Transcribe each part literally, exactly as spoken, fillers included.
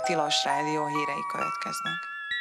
Tilos Rádió hírei következnek.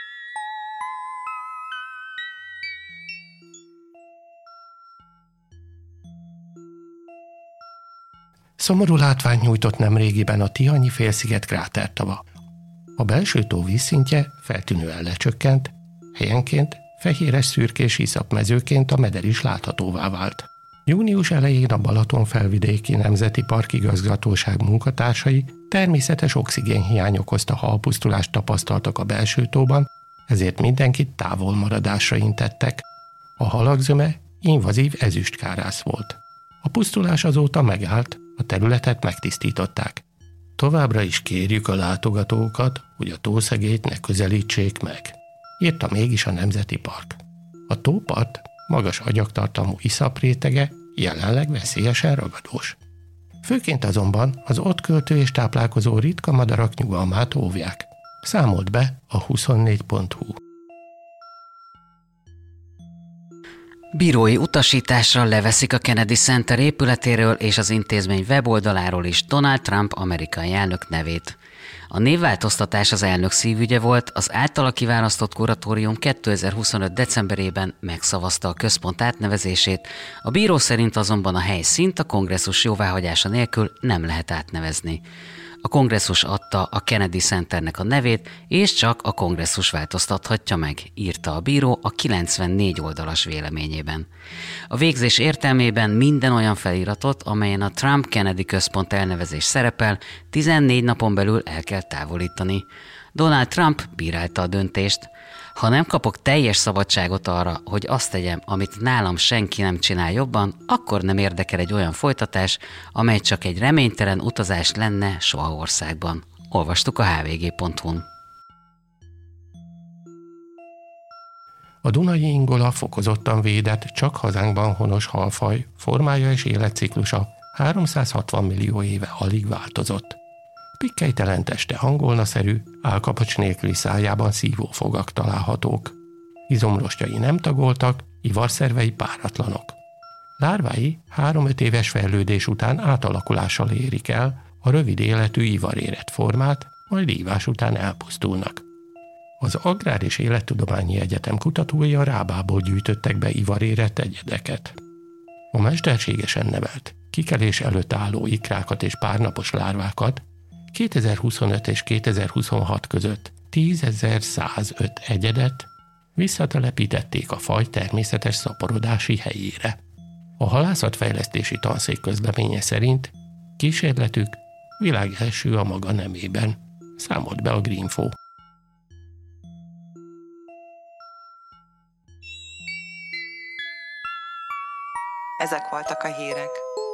Szomorú látványt nyújtott nemrégiben a Tihanyi félsziget krátertava. A belső tó vízszintje feltűnően lecsökkent, helyenként fehéres szürkés iszapmezőként a meder is láthatóvá vált. Június elején a Balatonfelvidéki Nemzeti Park Igazgatóság munkatársai természetes oxigénhiány okozta halpusztulást tapasztaltak a belső tóban, ezért mindenkit távolmaradásra intettek. A halak zöme invazív ezüstkárász volt. A pusztulás azóta megállt, a területet megtisztították. Továbbra is kérjük a látogatókat, hogy a tószegélyt ne közelítsék meg, írta mégis a Nemzeti Park. A tópart magas agyagtartalmú iszaprétege jelenleg veszélyesen ragadós. Főként azonban az ott költő és táplálkozó ritka madarak nyugalmát óvják, számolt be a huszonnégy pont hu. Bírói utasításra leveszik a Kennedy Center épületéről és az intézmény weboldaláról is Donald Trump amerikai elnök nevét. A névváltoztatás az elnök szívügye volt, az általa kiválasztott kuratórium kétezer-huszonöt decemberében megszavazta a központ átnevezését, a bíró szerint azonban a helyszínt a kongresszus jóváhagyása nélkül nem lehet átnevezni. A kongresszus adta a Kennedy Centernek a nevét, és csak a kongresszus változtathatja meg, írta a bíró a kilencvennégy oldalas véleményében. A végzés értelmében minden olyan feliratot, amelyen a Trump-Kennedy központ elnevezés szerepel, tizennégy napon belül el kell távolítani. Donald Trump bírálta a döntést. Ha nem kapok teljes szabadságot arra, hogy azt tegyem, amit nálam senki nem csinál jobban, akkor nem érdekel egy olyan folytatás, amely csak egy reménytelen utazás lenne soha országban. Olvastuk a há vé gé pont hu-n. A dunai ingola fokozottan védett, csak hazánkban honos halfaj, formája és életciklusa háromszázhatvan millió éve alig változott. Pikkelytelen teste hangolnaszerű, állkapacs nélküli szájában szívófogak találhatók. Izomrostjai nem tagoltak, ivarszervei páratlanok. Lárvái három-öt éves fejlődés után átalakulással érik el a rövid életű ivarérett formát, majd ívás után elpusztulnak. Az Agrár- és Élettudományi Egyetem kutatói a Rábából gyűjtöttek be ivarérett egyedeket. A mesterségesen nevelt, kikelés előtt álló ikrákat és párnapos lárvákat kétezer-huszonöt és kétezer-huszonhat között tízezer-százöt egyedet visszatelepítették a faj természetes szaporodási helyére. A halászatfejlesztési tanszék közleménye szerint kísérletük világ első a maga nemében, számolt be a Greenfo. Ezek voltak a hírek.